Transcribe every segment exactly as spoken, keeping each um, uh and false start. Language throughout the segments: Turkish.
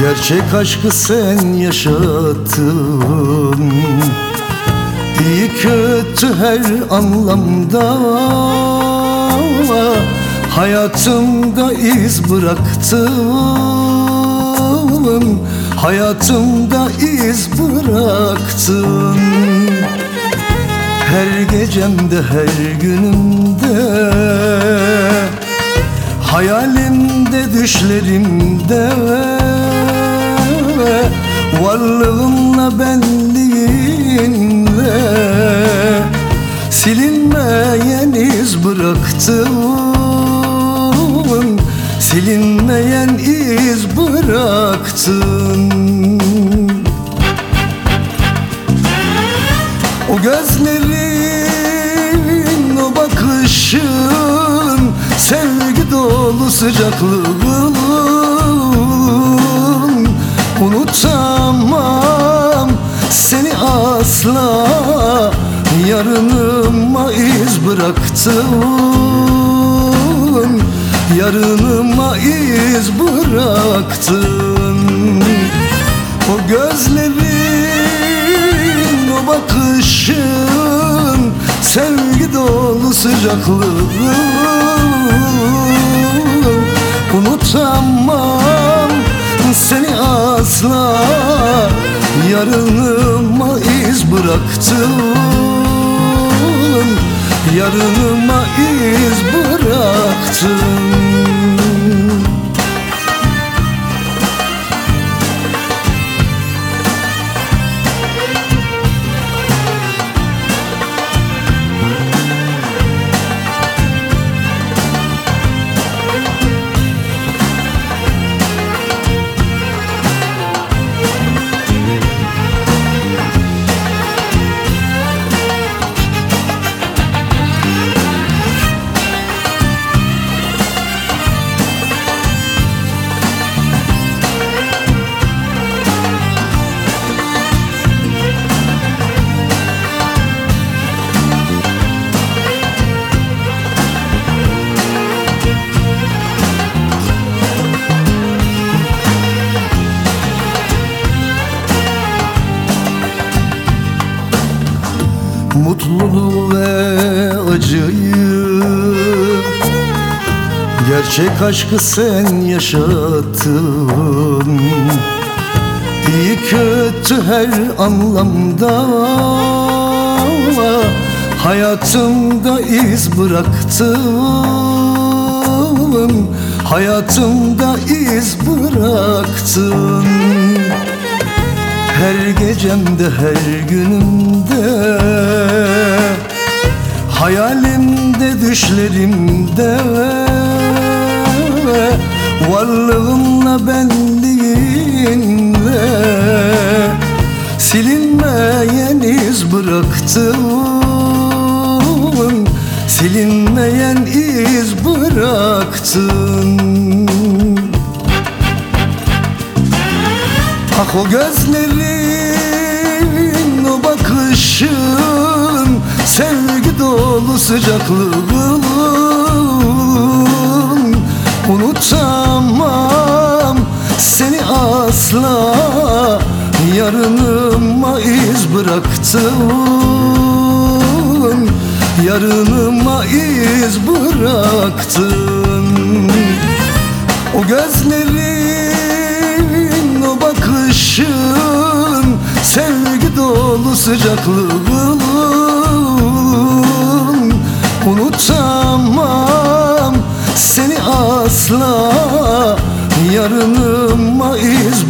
Gerçek aşkı sen yaşattın, İyi kötü her anlamda hayatımda iz bıraktın, hayatımda iz bıraktın. Her gecemde, her günümde, hayalimde, düşlerimde, varlığınla, benliğinle silinmeyen iz bıraktın, silinmeyen iz bıraktın. O gözlerin, o bakışın, sevgi dolu sıcaklığın, unutamam seni asla. Yarınıma iz bıraktın, yarınıma iz bıraktın. O gözlerin, o bakışın, sevgi dolu sıcaklığın, unutamam seni asla. Yarınıma iz bıraktın, yarınıma iz bıraktın. Mutluluğu ve acıyı, gerçek aşkı sen yaşattın, İyi kötü her anlamda hayatımda iz bıraktın, hayatımda iz bıraktın. Her gecemde, her günümde, hayalimde, düşlerimde, varlığınla, benliğinle silinmeyen iz bıraktın, silinmeyen iz bıraktın. Ah o gözlerin, o bakışın, sevgi dolu sıcaklığın, unutamam seni asla. Yarınıma iz bıraktın, yarınıma iz bıraktın. O gözlerin, o bakışın, sevgi dolu sıcaklığın, unutamam seni asla. Yarınıma iz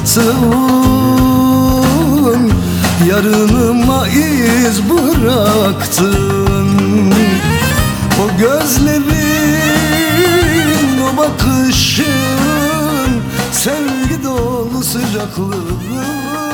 bıraktın, yarınıma iz bıraktın. O gözlerin, o bakışın, sevgi dolu sıcaklığın,